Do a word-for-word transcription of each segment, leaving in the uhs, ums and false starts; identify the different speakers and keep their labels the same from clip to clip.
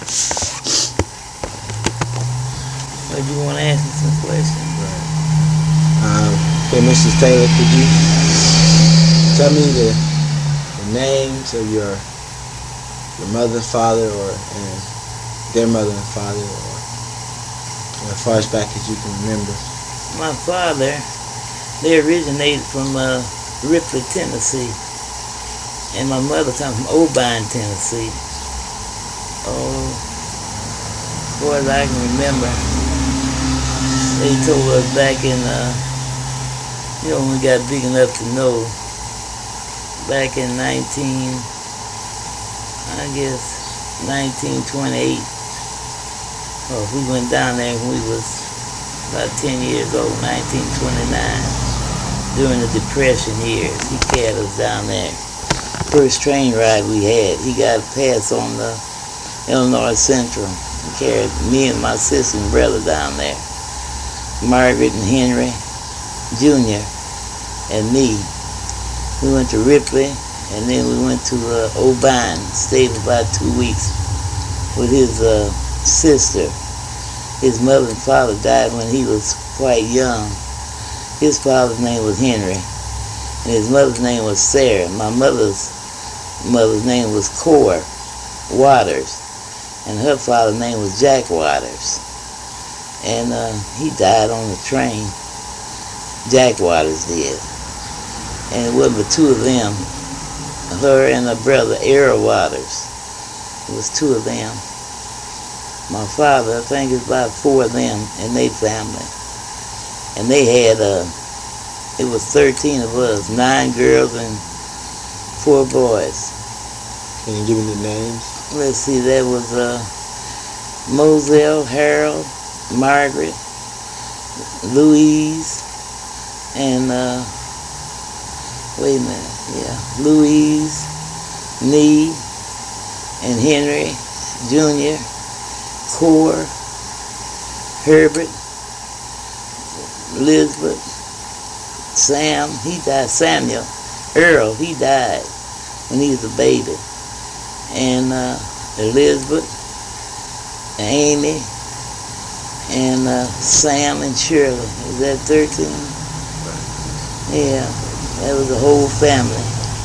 Speaker 1: But you want to ask me some questions?
Speaker 2: Right. Um, okay, Missus Taylor, could you tell me the, the names of your your mother and father, or and their mother and father, or as far as back as you can remember?
Speaker 1: My father, they originated from uh, Ripley, Tennessee, and my mother comes from Obion, Tennessee. Oh, as far as I can remember, they told us back in, uh, you know, when we got big enough to know, back in nineteen, I guess, nineteen twenty-eight. Oh, we went down there when we was about ten years old, nineteen twenty-nine, during the Depression years. He carried us down there. First train ride we had, he got a pass on the Illinois Central. He carried me and my sister and brother down there, Margaret and Henry Junior and me. We went to Ripley, and then we went to uh, Obion, stayed for about two weeks with his uh, sister. His mother and father died when he was quite young. His father's name was Henry, and his mother's name was Sarah. My mother's mother's name was Cora Waters, and her father's name was Jack Waters. And uh, he died on the train. Jack Waters did. And it wasn't but two of them, her and her brother, Errol Waters. It was two of them. My father, I think it's about four of them in their family. And they had, uh, it was thirteen of us, nine girls and four boys.
Speaker 2: Can you give me the names?
Speaker 1: Let's see, that was uh, Moselle, Harold, Margaret, Louise, and uh, wait a minute, yeah, Louise, Nee, and Henry Junior, Core, Herbert, Elizabeth, Sam, he died, Samuel, Earl, he died when he was a baby, and uh, Elizabeth, Amy, and uh, Sam and Shirley. Is that thirteen? Yeah, that was the whole family.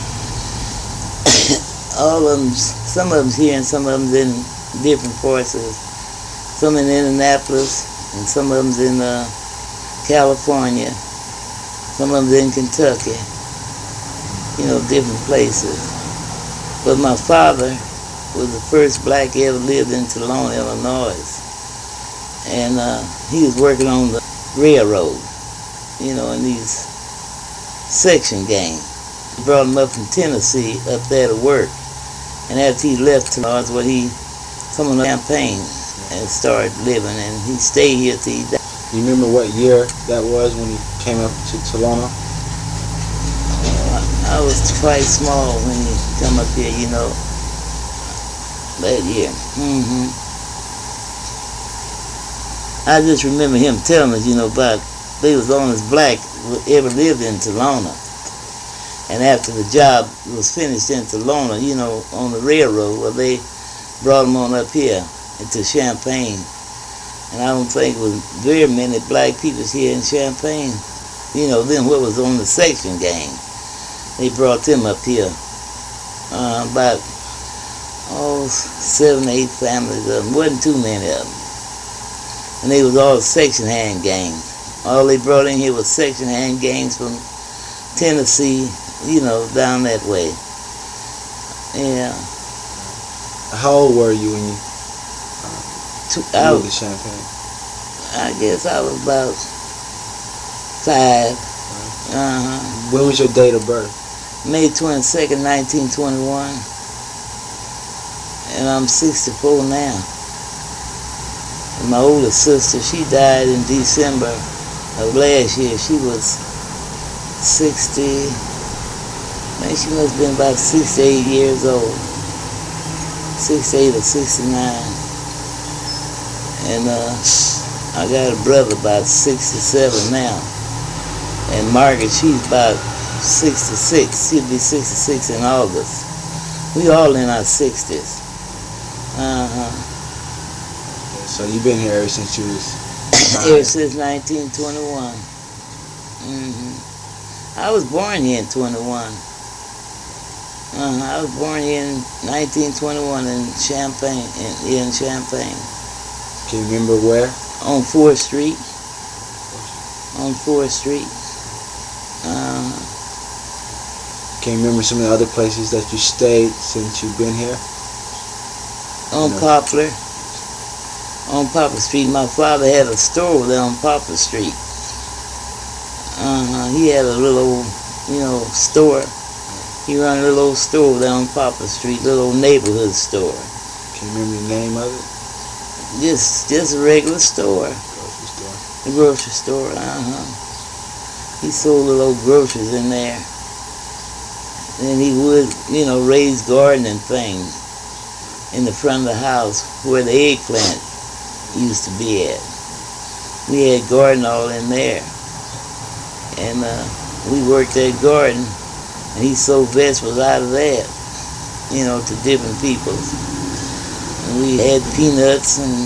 Speaker 1: All of them, some of them's here and some of them's in different parts of, some in Indianapolis and some of them's in uh, California, some of them's in Kentucky, you know, different places. But my father was the first black ever lived in Tulona, Illinois. And uh, he was working on the railroad, you know, in these section gangs. He brought him up from Tennessee up there to work. And after he left Tulona, where he come on a campaign and started living, and he stayed here till he died.
Speaker 2: You remember what year that was when he came up to Tulona?
Speaker 1: Uh, I was quite small when he come up here, you know, that year. Mm-hmm. I just remember him telling us, you know, about they was the only black who ever lived in Tulona. And after the job was finished in Tulona, you know, on the railroad, well, they brought him on up here into Champaign. And I don't think it was very many black people here in Champaign. You know, then what was on the section gang, they brought them up here. Uh, about, oh, seven, eight families of them. Wasn't too many of them. And they was all section hand gangs. All they brought in here was section hand gangs from Tennessee, you know, down that way. Yeah.
Speaker 2: How old were you when you
Speaker 1: Two,
Speaker 2: uh,
Speaker 1: I,
Speaker 2: moved to Champaign?
Speaker 1: I guess I was about five.
Speaker 2: Right.
Speaker 1: Uh-huh.
Speaker 2: When was your date of birth?
Speaker 1: May twenty-second, nineteen twenty-one. And I'm sixty-four now. And my oldest sister, she died in December of last year. She was sixty, I think she must have been about sixty-eight years old. sixty-eight or sixty-nine. And uh, I got a brother about sixty-seven now. And Margaret, she's about sixty-six. She'll be sixty-six in August. We all in our sixties. Uh-huh.
Speaker 2: So you've been here ever since you was
Speaker 1: ever since nineteen twenty-one. Mm-hmm. I was born here in twenty-one. Uh, I was born here in nineteen twenty-one in Champaign, in, in Champaign.
Speaker 2: Can you remember where?
Speaker 1: On fourth Street. On fourth Street. Uh,
Speaker 2: Can you remember some of the other places that you stayed since you've been here?
Speaker 1: On
Speaker 2: No.
Speaker 1: Poplar. On Poplar Street. My father had a store over there on Poplar Street. Uh-huh. He had a little old, you know, store. He run a little old store over there on Poplar Street, little old neighborhood store.
Speaker 2: Can you remember the name of it?
Speaker 1: Just, just a regular store.
Speaker 2: Grocery store.
Speaker 1: The grocery store, uh-huh. He sold little old groceries in there. And he would, you know, raise garden and things in the front of the house where the eggplant used to be at. We had garden all in there. And uh, we worked that garden, and he sold vegetables out of that, you know, to different people. And we had peanuts and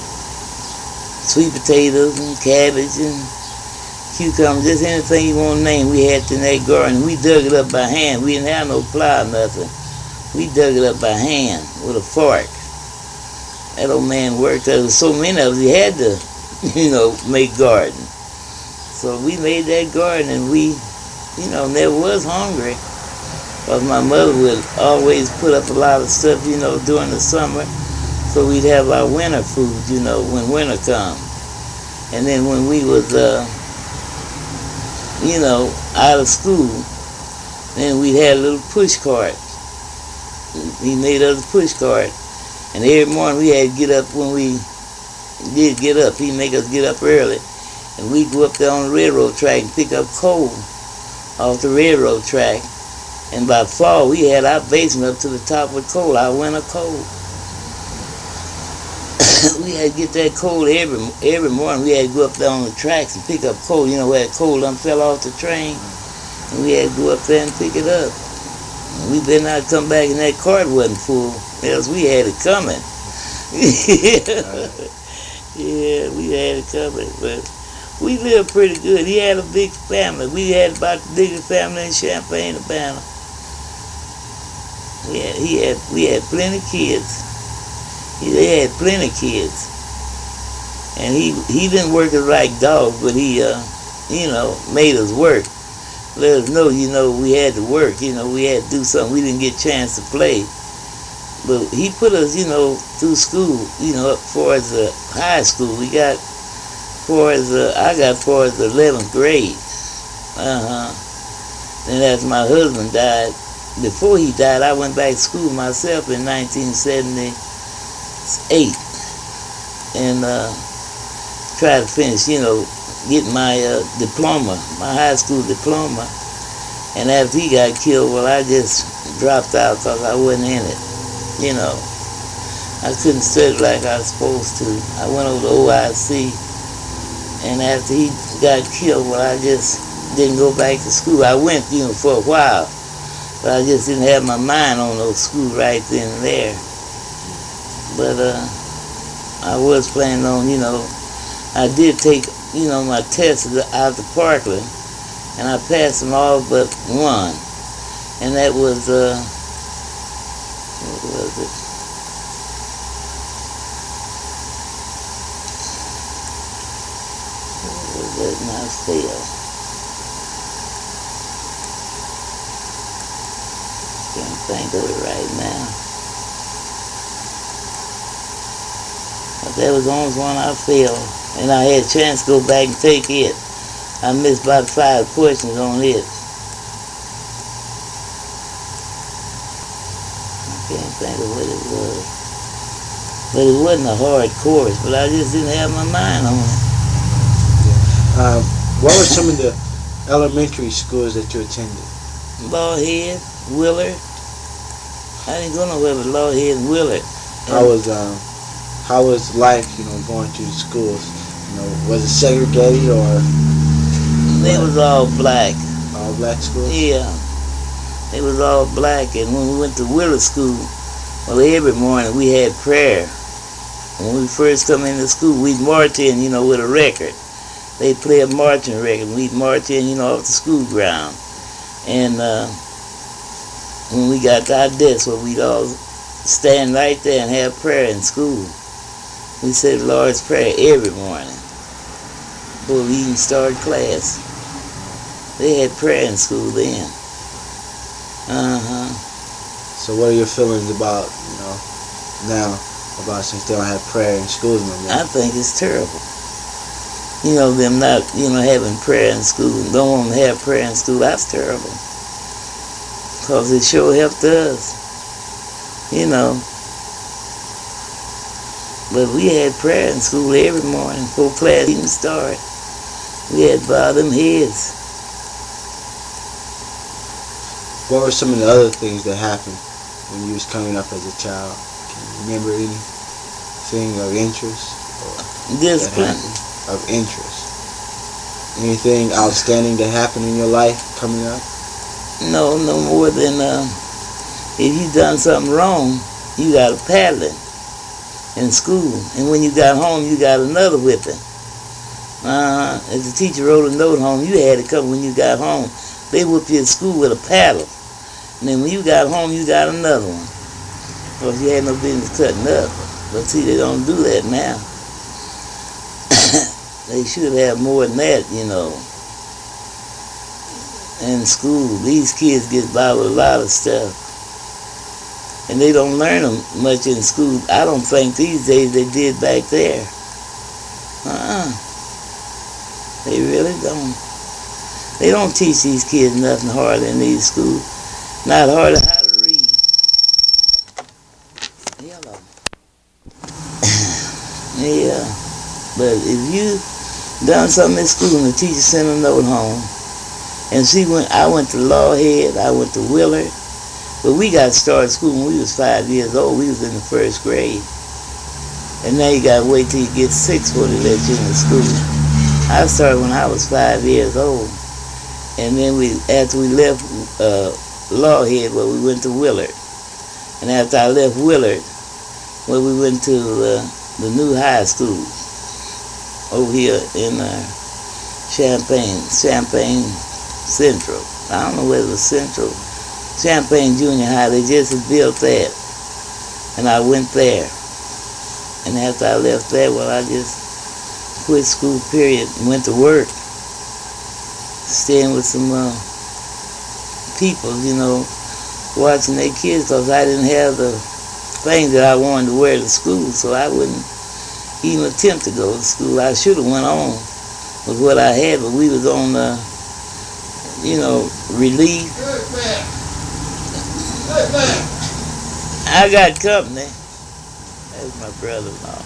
Speaker 1: sweet potatoes and cabbage and cucumbers, just anything you want to name, we had in that garden. We dug it up by hand. We didn't have no plow or nothing. We dug it up by hand with a fork. That old man worked. There was so many of us, he had to, you know, make garden. So we made that garden, and we, you know, never was hungry. Because my mother would always put up a lot of stuff, you know, during the summer. So we'd have our winter food, you know, when winter come. And then when we was, uh, you know, out of school, then we had a little push cart. He made us a push cart. And every morning we had to get up when we did get up. He'd make us get up early. And we'd go up there on the railroad track and pick up coal off the railroad track. And by fall, we had our basement up to the top with coal, our winter coal. We had to get that coal every every morning. We had to go up there on the tracks and pick up coal. You know, where that coal done fell off the train. And we had to go up there and pick it up. And we better not come back and that cart wasn't full, else we had it coming. Yeah, we had it coming. But we lived pretty good. He had a big family. We had about the biggest family in Champaign, Urbana. We had, he had, we had plenty of kids. He, they had plenty of kids. And he he didn't work us like dogs, but he, uh, you know, made us work. Let us know, you know, we had to work. You know, we had to do something. We didn't get a chance to play. But he put us, you know, through school, you know, up far as the high school. We got far as, uh, I got far as the eleventh grade. Uh-huh. Then after my husband died, before he died, I went back to school myself in nineteen seventy-eight and uh, tried to finish, you know, get my uh, diploma, my high school diploma. And after he got killed, well, I just dropped out because I wasn't in it, you know. I couldn't study like I was supposed to. I went over to O I C, and after he got killed, well, I just didn't go back to school. I went, you know, for a while, but I just didn't have my mind on those schools right then and there. But uh, I was planning on, you know, I did take, you know, my tests out to Parkland, and I passed them all but one, and that was, uh, what was it? What was that? And I failed. Can't think of it right now. But that was the only one I failed, and I had a chance to go back and take it. I missed about five questions on it. I can't think of what it was. But it wasn't a hard course, but I just didn't have my mind on it.
Speaker 2: Um, what were some of the elementary schools that you attended?
Speaker 1: Lawhead, Willard. I didn't go nowhere but Lawhead and Willard.
Speaker 2: How was um, how was life, you know, going to the schools? You know, was it segregated or?
Speaker 1: They was all black.
Speaker 2: All black schools?
Speaker 1: Yeah. They was all black, and when we went to Willard School, well, every morning we had prayer. when we first come into school, we'd march in, you know, with a record. They'd play a marching record. We'd march in, you know, off the school ground. And uh, when we got to our desk, where we'd all stand right there and have prayer in school. We said the Lord's Prayer every morning before we even started class. They had prayer in school then. Uh-huh.
Speaker 2: So what are your feelings about, you know, now, about since they don't have prayer in schools no more?
Speaker 1: I think it's terrible. You know, them not, you know, having prayer in school, don't want to have prayer in school, that's terrible. Because it sure helped us, you know. But we had prayer in school every morning before class even started. We had to bow them heads.
Speaker 2: What were some of the other things that happened when you was coming up as a child? Can you remember anything of interest? Or
Speaker 1: Discipline.
Speaker 2: Of interest. Anything outstanding that happened in your life coming up?
Speaker 1: No, no more than uh, if you done something wrong, you got a paddling in school. And when you got home, you got another whipping. Uh, if the teacher wrote a note home, you had to come when you got home. They whoop you at school with a paddle. And then when you got home, you got another one. Because you had no business cutting up. But see, they don't do that now. They should have more than that, you know. In school, these kids get by with a lot of stuff. And they don't learn them much in school. I don't think these days they did back there. Uh-uh. They really don't. They don't teach these kids nothing hardly in these schools. Not hardly how to read. Hello. Yeah. But if you done something in school and the teacher sent a note home, and see, when I went to Lawhead, I went to Willard, but we got started school when we was five years old. We was in the first grade. And now you got to wait till you get six before they let you into school. I started when I was five years old. And then we, after we left uh, Lawhead, well, we went to Willard. And after I left Willard, well, we went to uh, the new high school over here in uh, Champaign, Champaign Central. I don't know whether it was Central. Champaign Junior High, they just had built that. And I went there. And after I left there, well, I just quit school, period, and went to work. Staying with some uh, people, you know, watching their kids, because I didn't have the things that I wanted to wear to school, so I wouldn't even attempt to go to school. I should have went on with what I had, but we was on, uh, you know, relief. I got company. That's my brother-in-law.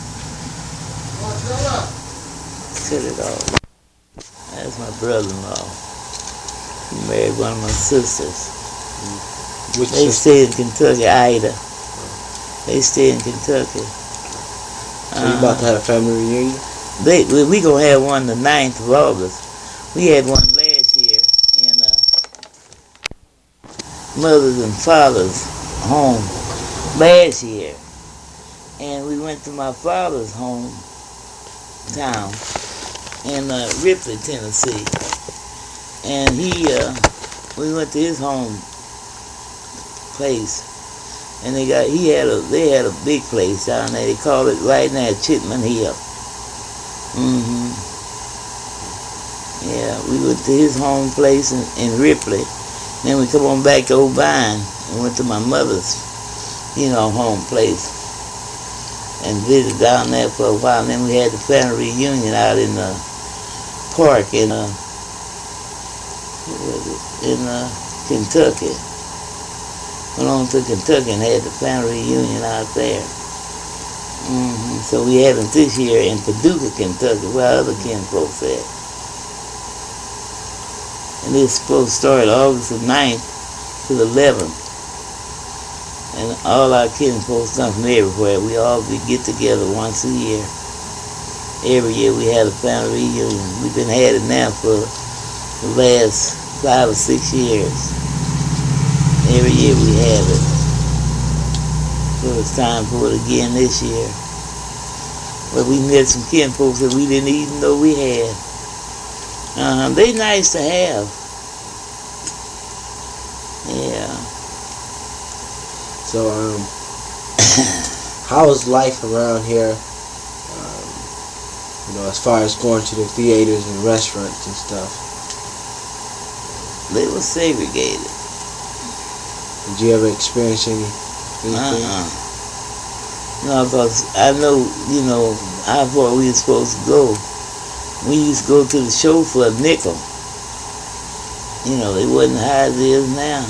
Speaker 1: Cut it off. That's my brother-in-law. He married one of my sisters.
Speaker 2: Which
Speaker 1: they
Speaker 2: sister?
Speaker 1: stay in Kentucky, Ida. They stay in Kentucky.
Speaker 2: So you about to have a family reunion?
Speaker 1: They, we, we gonna have one the ninth of August. We had one last year in uh, mother's and father's home last year. And we went to my father's home town in uh, Ripley, Tennessee. And he, uh, we went to his home place. And they got, he had a, they had a big place down there. They called it right now Chitman Hill. Mm-hmm. Yeah, we went to his home place in, in Ripley. Then we come on back to O'Bine and went to my mother's, you know, home place. And visited down there for a while. And then we had the family reunion out in the park in, uh, what was it? in uh, Kentucky. Went on to Kentucky and had the family reunion out there. Mm-hmm. So we had them this year in Paducah, Kentucky, where other kinfolks at. And it's supposed to start August the ninth to the eleventh. And all our kinfolks come from everywhere. We all we get together once a year. Every year we had a family reunion. We've been had it now for the last five or six years. Every year we have it. So it's time for it again this year. But we met some kin folks that we didn't even know we had. Uh-huh. They nice to have. Yeah.
Speaker 2: So, um, how is life around here? Um, you know, as far as going to the theaters and restaurants and stuff.
Speaker 1: They were segregated.
Speaker 2: Did you ever experience any anything?
Speaker 1: Uh-uh. No, because I know, you know, how far we were supposed to go. We used to go to the show for a nickel. You know, it wasn't high as it is now.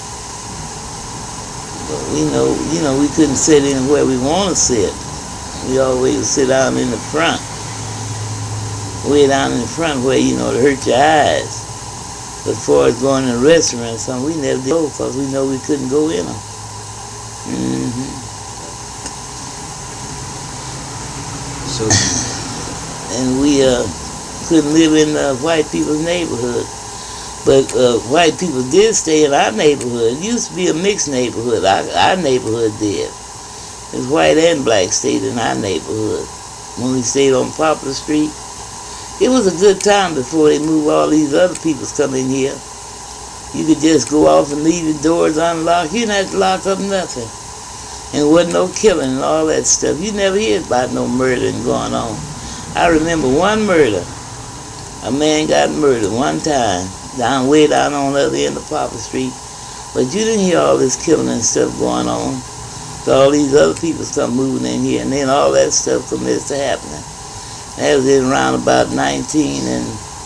Speaker 1: But we know, you know, we couldn't sit in where we want to sit. We always sit down in the front. Way down in the front where, you know, to hurt your eyes. But as far as going to a restaurant or something, we never did go because we know we couldn't go in them. Mm-hmm.
Speaker 2: So,
Speaker 1: and we uh, couldn't live in uh, white people's neighborhood. But uh, white people did stay in our neighborhood. It used to be a mixed neighborhood. Our, our neighborhood did. It was white and black stayed in our neighborhood. When we stayed on Poplar Street, it was a good time before they moved all these other peoples come in here. You could just go off and leave your doors unlocked. You didn't have to lock up nothing. And there wasn't no killing and all that stuff. You never hear about no murdering going on. I remember one murder. A man got murdered one time, down way down on the other end of Poplar Street. But you didn't hear all this killing and stuff going on. So all these other people come moving in here, and then all that stuff commits to happening. That was in around about nineteen and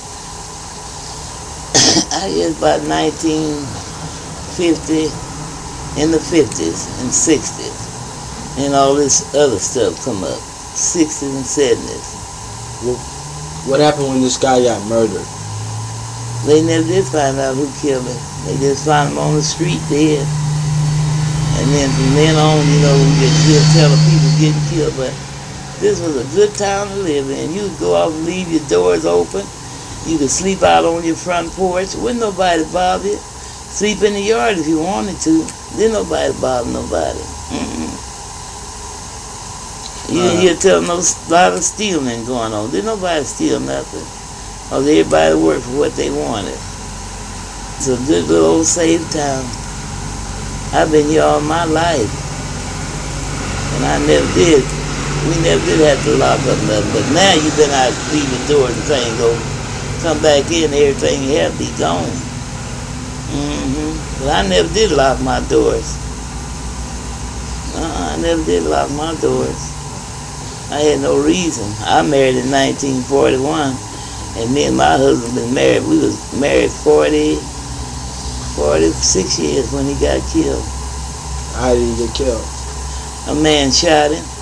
Speaker 1: I guess about nineteen fifty, in the fifties and sixties, and all this other stuff come up, sixties and seventies.
Speaker 2: Well, what happened when this guy got murdered?
Speaker 1: They never did find out who killed him. They just found him on the street dead. And then from then on, you know, we get good telling people getting killed. But this was a good town to live in. You could go off and leave your doors open. You could sleep out on your front porch. Wouldn't nobody bother you. Sleep in the yard if you wanted to. Didn't nobody bother nobody. Mm-mm. You didn't hear tell no lot of stealing going on. Didn't nobody steal nothing. Because everybody worked for what they wanted. It's a good little old safe town. I've been here all my life. And I never did. We never did have to lock up nothing. But now you've been out leaving doors and things go. Come back in, everything you have be gone. Mm-hmm. But I never did lock my doors. Uh-uh, I never did lock my doors. I had no reason. I married in nineteen forty-one, and me and my husband been married. We was married forty, forty-six years when he got killed.
Speaker 2: How did he get killed?
Speaker 1: A man shot him.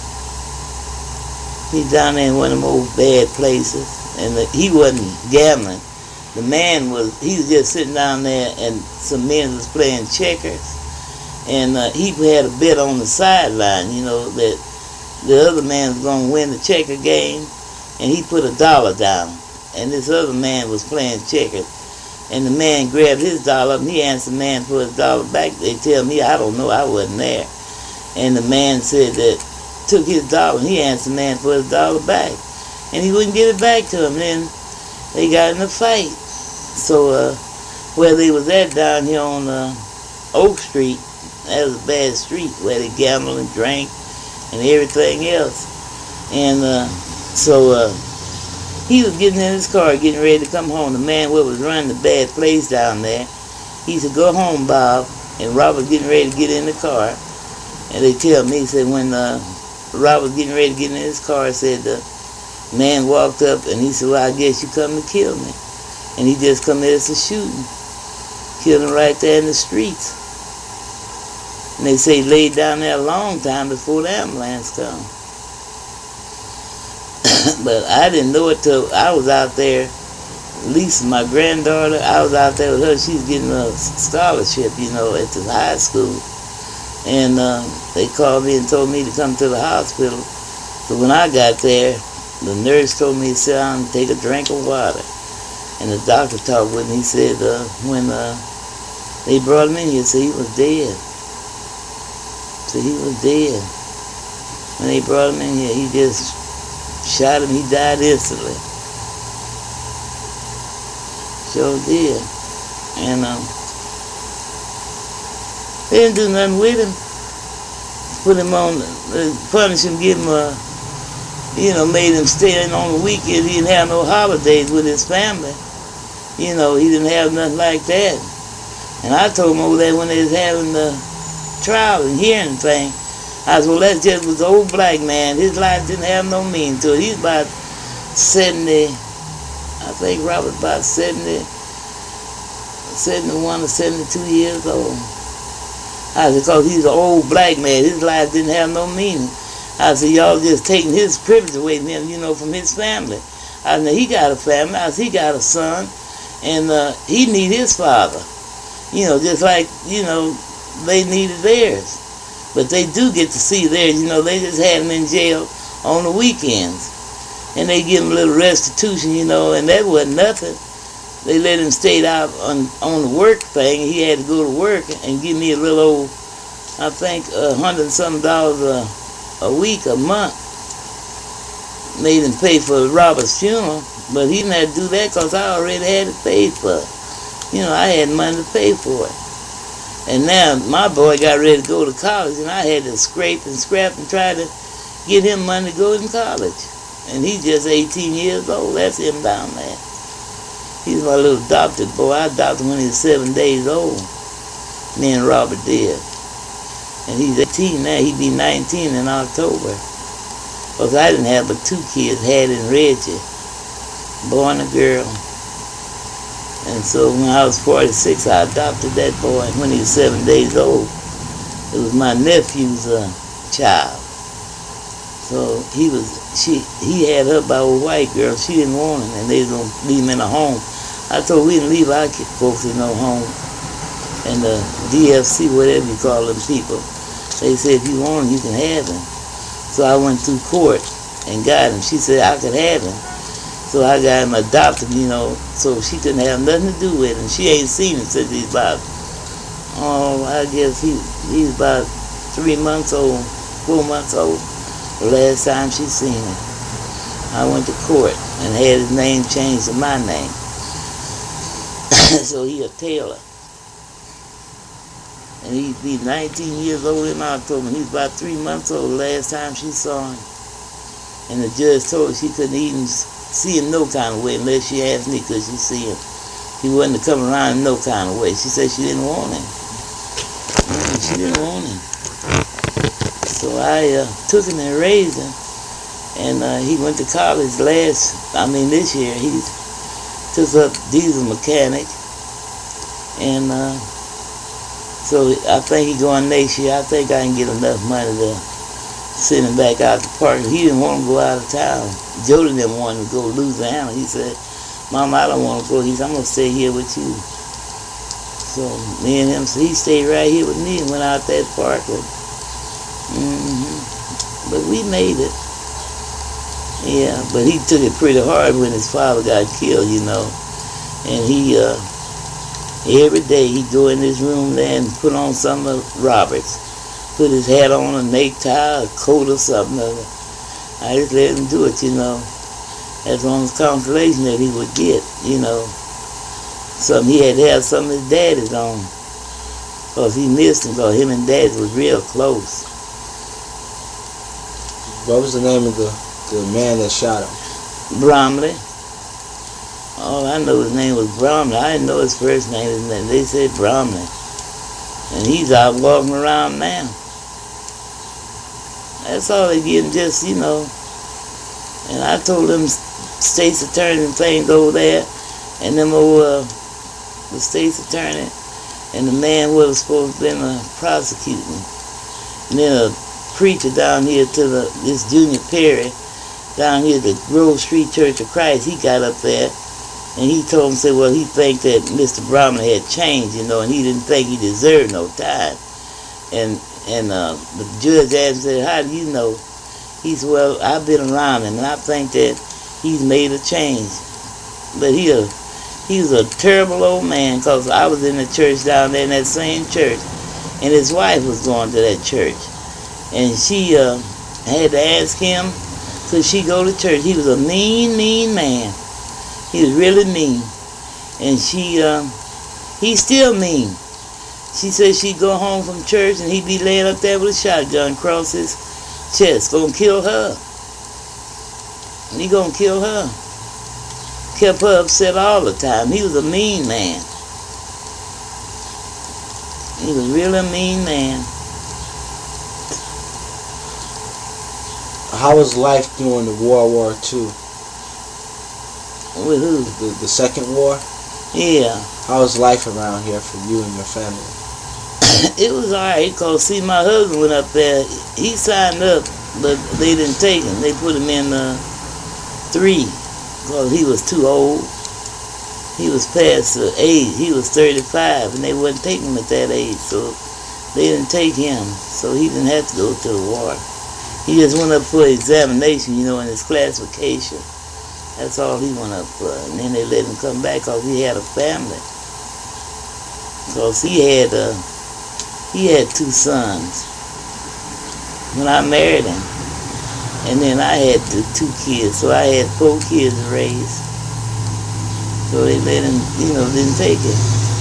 Speaker 1: He's down there in one of them old bad places, and the, he wasn't gambling. The man was, he was just sitting down there, and some men was playing checkers, and uh, he had a bet on the sideline, you know, that the other man was going to win the checker game, and he put a dollar down, and this other man was playing checkers, and the man grabbed his dollar, and he asked the man for his dollar back. They tell me, I don't know, I wasn't there. And the man said that, took his dollar, and he asked the man for his dollar back, and he wouldn't give it back to him. Then they got in a fight. So uh, where they was at down here on uh, Oak Street, that was a bad street where they gambled and drank and everything else. And uh, so uh, he was getting in his car, getting ready to come home. The man what was running the bad place down there, he said, "Go home, Bob." And Robert getting ready to get in the car. And they tell me, he said, when uh, Robert was getting ready to get in his car, he said, the man walked up and he said, "Well, I guess you come to kill me." And he just come there to shooting. Killed him right there in the streets. And they say he laid down there a long time before the ambulance come. But I didn't know it till I was out there. Lisa, my granddaughter, I was out there with her. She was getting a scholarship, you know, at the high school. And uh, they called me and told me to come to the hospital. So when I got there, the nurse told me to sit down and take a drink of water. And the doctor talked with me. He said uh, when uh, they brought him in here, said he was dead. Said he was dead. When they brought him in here, he just Shot him, he died instantly. Sure did. And um, they didn't do nothing with him. Put him on, uh, punish him, give him a, you know, made him stay in on the weekend. He didn't have no holidays with his family. You know, he didn't have nothing like that. And I told him over there when they was having the trial and hearing thing, I said, well, that just was an old black man. His life didn't have no meaning to it. He's about seventy, I think Robert about seventy, seventy-one or seventy-two years old. I said, because he's an old black man. His life didn't have no meaning. I said, y'all just taking his privilege away from him, you know, from his family. I said, he got a family. I said, he got a son, and uh, he need his father. You know, just like, you know, they needed theirs. But they do get to see theirs. You know, they just had him in jail on the weekends. And they give him a little restitution, you know, and that wasn't nothing. They let him stay out on, on the work thing. He had to go to work and give me a little old, I think, a hundred and something dollars a, a week, a month. Made him pay for Robert's funeral. But he didn't have to do that because I already had it paid for. You know, I had money to pay for it. And now my boy got ready to go to college, and I had to scrape and scrap and try to get him money to go to college. And he's just eighteen years old. That's him down there. He's my little adopted boy. I adopted him when he was seven days old. Me and Robert did. And he's eighteen now. He'd be nineteen in October. Because I didn't have but two kids, Hattie and Reggie. Boy and a girl. And so when I was forty-six, I adopted that boy when he was seven days old. It was my nephew's uh, child. So he was, she, he had her by a white girl. She didn't want him, and they was gonna leave him in a home. I told her we didn't leave our folks in no home. And the D F C, whatever you call them people, they said if you want him, you can have him. So I went through court and got him. She said I could have him. So I got him adopted, you know, so she couldn't have nothing to do with him. She ain't seen him since he's about, oh, I guess he he's about three months old, four months old, the last time she seen him. I went to court and had his name changed to my name. So he a Taylor. And he'd be nineteen years old in October. He's about three months old the last time she saw him. And the judge told her she couldn't even see him no kind of way unless she asked me could she see him. He wasn't to come around in no kind of way. She said she didn't want him. She didn't want him. So I uh, took him and raised him. And uh, he went to college last, I mean this year. He took up diesel mechanic. And uh, so I think he's going next year. I think I can get enough money to send him back out to park. He didn't want to go out of town. Jody didn't want him to go to Louisiana. He said, Mama, I don't want to go. He said, I'm going to stay here with you. So me and him, so he stayed right here with me and went out that park. Mm-hmm. But we made it. Yeah, but he took it pretty hard when his father got killed, you know. And he, uh, every day he'd go in his room there and put on some of Robert's. Put his hat on, a necktie, a coat or something. I just let him do it, you know. As long as consolation that he would get, you know. Something he had to have some of his daddies on. Because he missed him, because him and Daddy was real close.
Speaker 2: What was the name of the, the man that shot him?
Speaker 1: Bromley. All I know his name was Bromley. I didn't know his first name. His name. They said Bromley. And he's out walking around now. That's all they get him, just, you know. And I told them state's attorney and things over there, and them old, uh, the state's attorney, and the man was supposed to be uh, prosecuting. And then a preacher down here to the, this Junior Perry, down here at the Grove Street Church of Christ, he got up there, and he told him, said, well, he think that Mister Bromley had changed, you know, and he didn't think he deserved no time. And And uh, the judge asked him, said, how do you know? He said, well, I've been around him, and I think that he's made a change. But he, a, he was a terrible old man, because I was in the church down there in that same church, and his wife was going to that church. And she uh, had to ask him, Cause she go to church. He was a mean, mean man. He was really mean. And she, um, he's still mean. She said she'd go home from church and he'd be laying up there with a shotgun across his chest, gonna kill her. He gonna kill her. Kept her upset all the time. He was a mean man. He was really a mean man.
Speaker 2: How was life during the World War Two?
Speaker 1: With who?
Speaker 2: The, the second war?
Speaker 1: Yeah.
Speaker 2: How was life around here for you and your family?
Speaker 1: It was alright, cause see, my husband went up there. He signed up, but they didn't take him. They put him in uh, three, cause he was too old. He was past the age. He was thirty-five, and they wouldn't take him at that age, so they didn't take him. So he didn't have to go to the war. He just went up for examination, you know, in his classification. That's all he went up for. And then they let him come back because he had a family. Because he had uh, he had two sons when I married him. And then I had the two kids, so I had four kids to raise. So they let him, you know, didn't take him.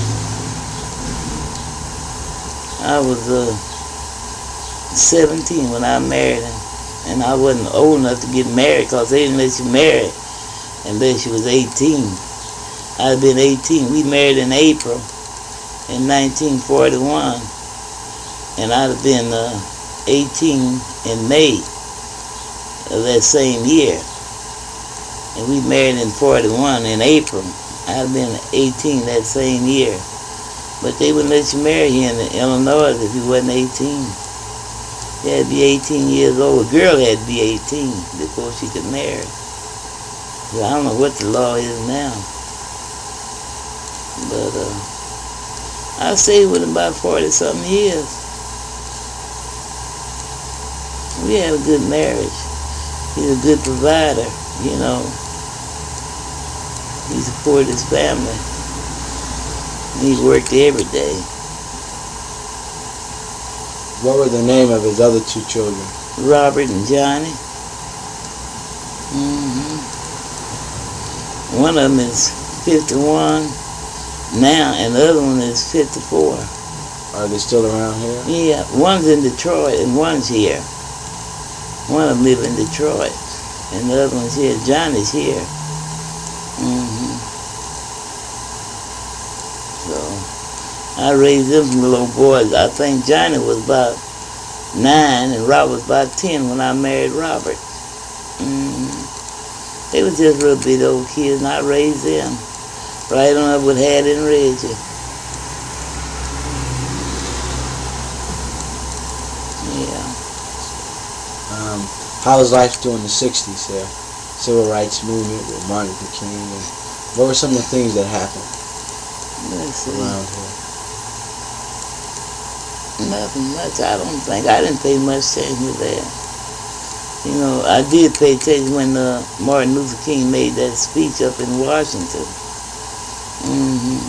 Speaker 1: I was uh, seventeen when I married him. And I wasn't old enough to get married because they didn't let you marry unless you was eighteen. I'd been eighteen. We married in April in nineteen forty-one. And I'd have been uh, eighteen in May of that same year. And we married in forty-one in April. I'd have been eighteen that same year. But they wouldn't let you marry here in Illinois if you wasn't eighteen. You had to be eighteen years old. A girl had to be eighteen before she could marry. So I don't know what the law is now. But uh, I stayed with him about forty-something years. We had a good marriage. He's a good provider, you know. He supported his family. He worked every day.
Speaker 2: What were the name of his other two children?
Speaker 1: Robert and Johnny. Mm-hmm. One of them is fifty-one now, and the other one is fifty-four.
Speaker 2: Are they still around here?
Speaker 1: Yeah, one's in Detroit and one's here. One of them live in Detroit, and the other one's here. Johnny's here. Mm-hmm. So I raised them from little boys. I think Johnny was about nine and Robert was about ten when I married Robert. Mm-hmm. They were just real big old kids, and I raised them right on up with Hattie and Reggie. Yeah.
Speaker 2: Um, how was life during the sixties there? Civil rights movement with Martin Luther King. And what were some of the things that happened
Speaker 1: Let's see.
Speaker 2: around here?
Speaker 1: Nothing much, I don't think. I didn't pay much attention to that. You know, I did pay attention when uh, Martin Luther King made that speech up in Washington. Mm-hmm.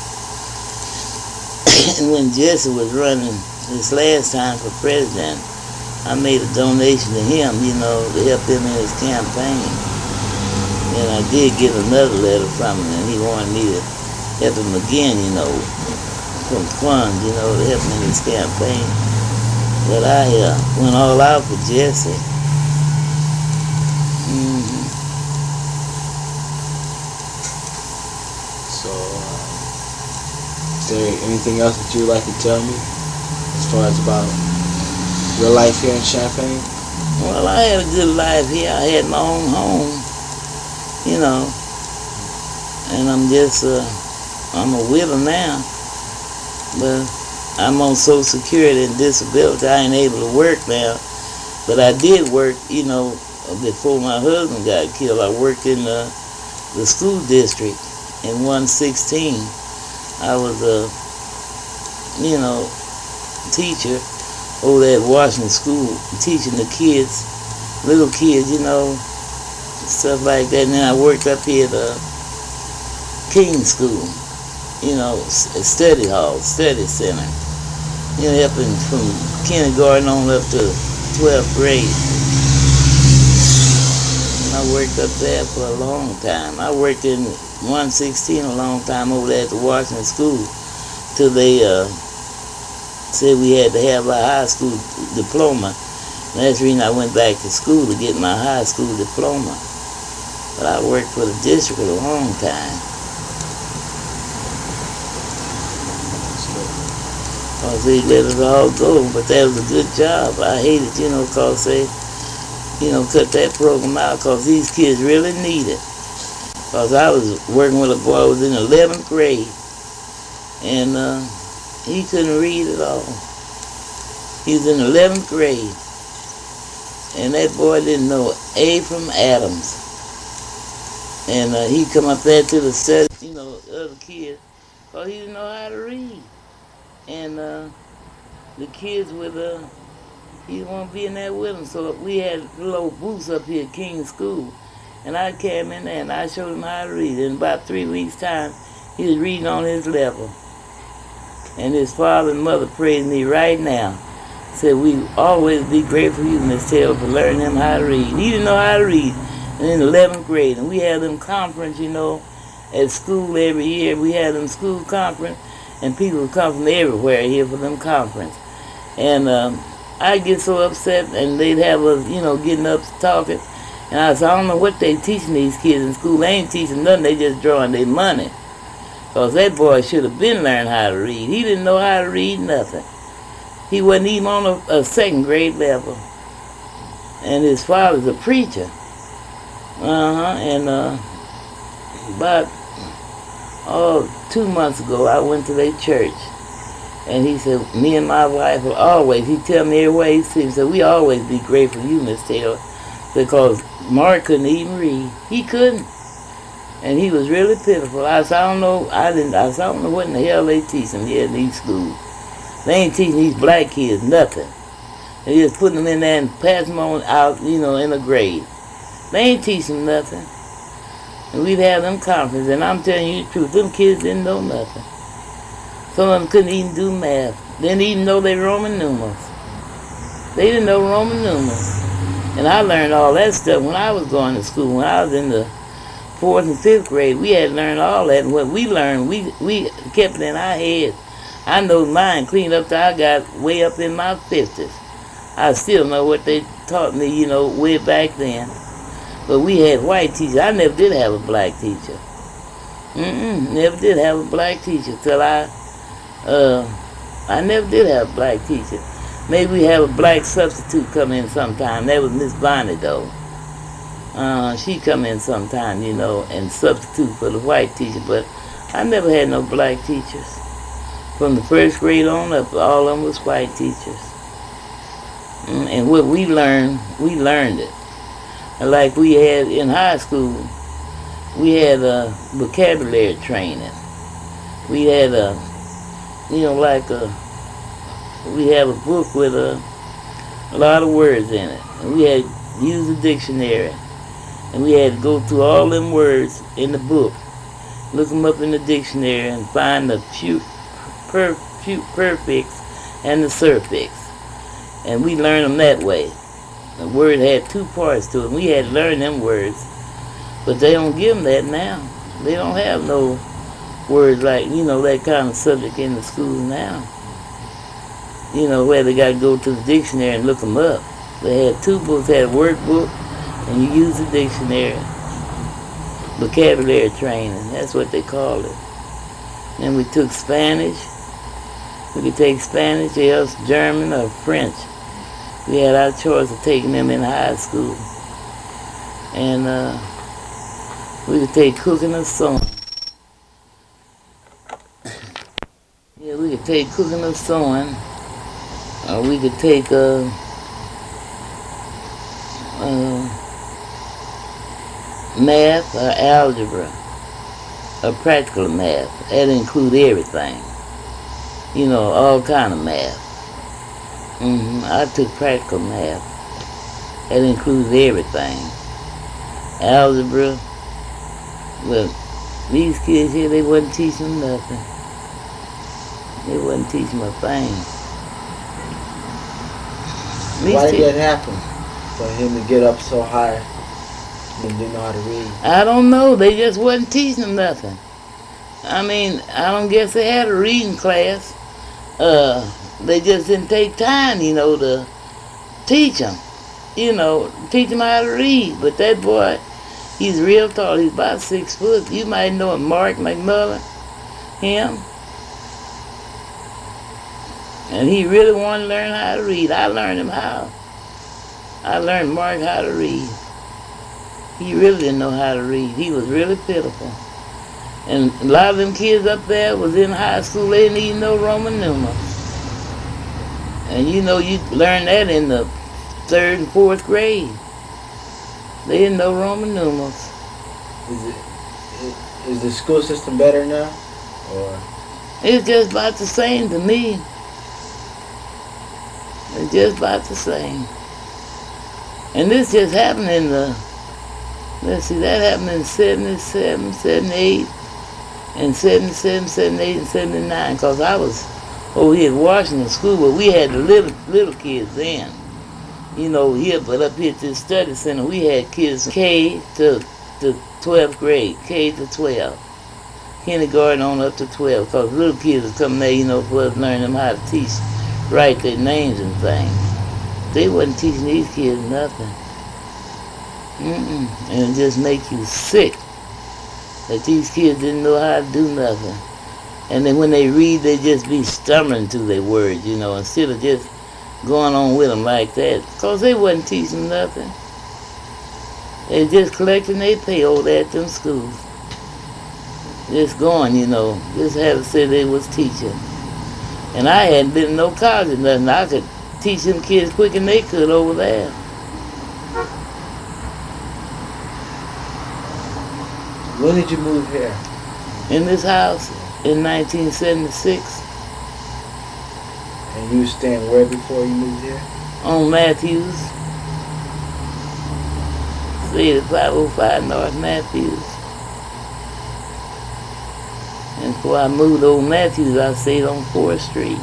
Speaker 1: And when Jesse was running this last time for president, I made a donation to him, you know, to help him in his campaign. And I did get another letter from him, and he wanted me to help him again, you know, from funds, you know, to help him in his campaign. But I uh, went all out for Jesse. Mm-hmm.
Speaker 2: So, uh, is there anything else that you would like to tell me as far as about your life here in Champaign?
Speaker 1: Well, I had a good life here. I had my own home, you know, and I'm just, uh, I'm a widow now, but I'm on Social Security and disability. I ain't able to work now, but I did work, you know, before my husband got killed. I worked in the, the school district in one sixteen. I was a, you know, teacher over there at Washington School, teaching the kids, little kids, you know, stuff like that. And then I worked up here at uh, King School, you know, study hall, study center. You know, helping from kindergarten on up to twelfth grade. I worked up there for a long time. I worked in one sixteen a long time over there at the Washington School till they uh, said we had to have a high school diploma. And that's the reason I went back to school to get my high school diploma. But I worked for the district a long time. Cause they let us all go, but that was a good job. I hated, you know, cause they, you know, cut that program out, cause these kids really need it. Cause I was working with a boy who was in eleventh grade, and uh, he couldn't read at all. He was in eleventh grade, and that boy didn't know A from Adams. And uh, he come up there to the study, you know, other kids, cause he didn't know how to read. And uh, the kids with uh, he didn't want to be in there with them, so we had little booths up here at King School, and I came in there and I showed him how to read. In about three weeks' time, he was reading on his level. And his father and mother praised me right now. Said, we always be grateful for you, Miss Taylor, for learning him how to read. He didn't know how to read in eleventh grade, and we had them conference, you know, at school every year. We had them school conference, and people would come from everywhere here for them conference. And um, I'd get so upset, and they'd have us, you know, getting up talking. And I said, I don't know what they teaching these kids in school. They ain't teaching nothing. They just drawing their money. Because that boy should have been learning how to read. He didn't know how to read nothing. He wasn't even on a, a second grade level. And his father's a preacher. Uh-huh. And uh, about oh, two months ago, I went to their church. And he said, me and my wife will always, he tell me every way he sees, he said, we always be grateful for you, Miss Taylor, because Mark couldn't even read. He couldn't. And he was really pitiful. I said, I don't know, I didn't, I said, I don't know what in the hell they teaching here in these schools. They ain't teaching these black kids nothing. They just putting them in there and passing them on out, you know, in a grade. They ain't teaching nothing. And we'd have them conferences, and I'm telling you the truth, them kids didn't know nothing. Some of them couldn't even do math. They didn't even know their Roman numerals. They didn't know Roman numerals. And I learned all that stuff when I was going to school. When I was in the fourth and fifth grade, we had learned all that. And what we learned, we, we kept it in our head. I know mine cleaned up till I got way up in my fifties. I still know what they taught me, you know, way back then. But we had white teachers. I never did have a black teacher. Mm-mm, never did have a black teacher till I, uh, I never did have a black teacher. Maybe we have a black substitute come in sometime. That was Miss Bonnie, though. Uh, she come in sometime, you know, and substitute for the white teacher. But I never had no black teachers. From the first grade on up, all of them was white teachers. Mm, and what we learned, we learned it. Like we had in high school, we had a vocabulary training. We had a, you know, like a, we have a book with a, a lot of words in it. And we had to use a dictionary. And we had to go through all them words in the book, look them up in the dictionary and find the few, per, few perfects and the suffix. And we learned them that way. The word had two parts to it. We had to learn them words. But they don't give them that now. They don't have no words like, you know, that kind of subject in the schools now. You know, where they got to go to the dictionary and look them up. They had two books. They had a workbook, and you use the dictionary. Vocabulary training, that's what they called it. Then we took Spanish. We could take Spanish, or else German, or French. We had our choice of taking them in high school. And uh, we could take cooking or sewing. Yeah, we could take cooking or sewing. Or we could take uh, uh, math or algebra or practical math. That include everything. You know, all kind of math. Mm-hmm. I took practical math. That includes everything. Algebra. Well, these kids here, they wasn't teaching nothing. They wasn't teaching a thing.
Speaker 2: Why did that happen? For him to get up so high They didn't know how to read.
Speaker 1: I don't know. They just wasn't teaching them nothing. I mean, I don't guess they had a reading class. Uh, they just didn't take time, you know, to teach them. You know, teach them how to read. But that boy, he's real tall. He's about six foot. You might know him, Mark McMullen, him. And he really wanted to learn how to read. I learned him how. I learned Mark how to read. He really didn't know how to read. He was really pitiful. And a lot of them kids up there was in high school, they didn't even know Roman numerals. And you know, you learn that in the third and fourth grade. They didn't know Roman numerals.
Speaker 2: Is it, is the school system better now? Or
Speaker 1: It's just about the same to me. It's just about the same. And this just happened in the, let's see, that happened in seventy-seven, seventy-eight, and seventy-seven, seventy-eight, and seventy-nine, because I was over here at Washington School, but we had the little little kids then. You know, here, but up here at this study center, we had kids from K to, to twelfth grade, K to twelve. Kindergarten on up to twelve, because little kids would come there, you know, for us to learn them how to teach, write their names and things. They wasn't teaching these kids nothing. Mm-mm. And it just make you sick that these kids didn't know how to do nothing. And then when they read, they just be stumbling through their words, you know, instead of just going on with them like that, because they wasn't teaching nothing. They just collecting their pay over there at them schools. Just going, you know, just had to say they was teaching. And I hadn't been in no college or nothing. I could teach them kids quicker than they could over there.
Speaker 2: when did you move here?
Speaker 1: In this house in nineteen seventy-six.
Speaker 2: And you were staying where before you moved here?
Speaker 1: On Matthews. Stayed at five oh five North Matthews. And before I moved over Matthews, I stayed on fourth Street.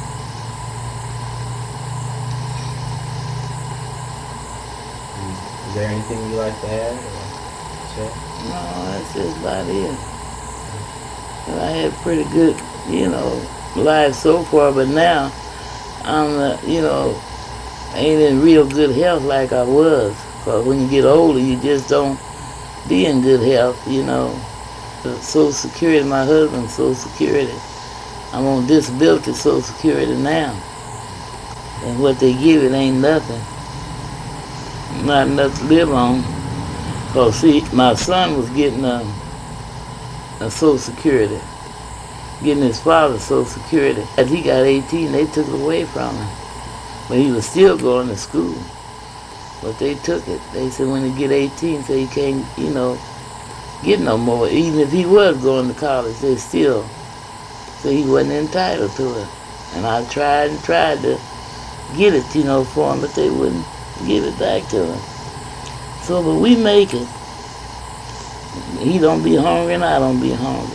Speaker 2: Is there anything you like to add? Or
Speaker 1: No, that's just about it. And I had pretty good, you know, life so far, but now I'm, uh, you know, ain't in real good health like I was. Because when you get older, you just don't be in good health, you know. Social Security, my husband's Social Security. I'm on disability Social Security now. And what they give it ain't nothing. Not enough to live on. Because, see, my son was getting a, a Social Security. Getting his father's Social Security. As he got eighteen, they took it away from him. But he was still going to school. But they took it. They said when he get eighteen, so he can't, you know, get no more. Even if he was going to college, they still, so he wasn't entitled to it. And I tried and tried to get it, you know, for him, but they wouldn't give it back to him. So, but we make it. He don't be hungry and I don't be hungry.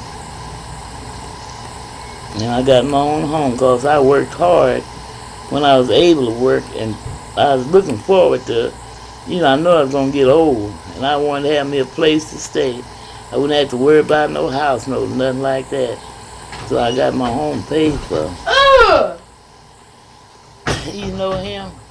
Speaker 1: And I got my own home because I worked hard when I was able to work, and I was looking forward to, you know, I know I was going to get old, and I wanted to have me a place to stay. I wouldn't have to worry about no house, no nothing like that. So I got my home paid for.
Speaker 3: Oh!
Speaker 1: You know him?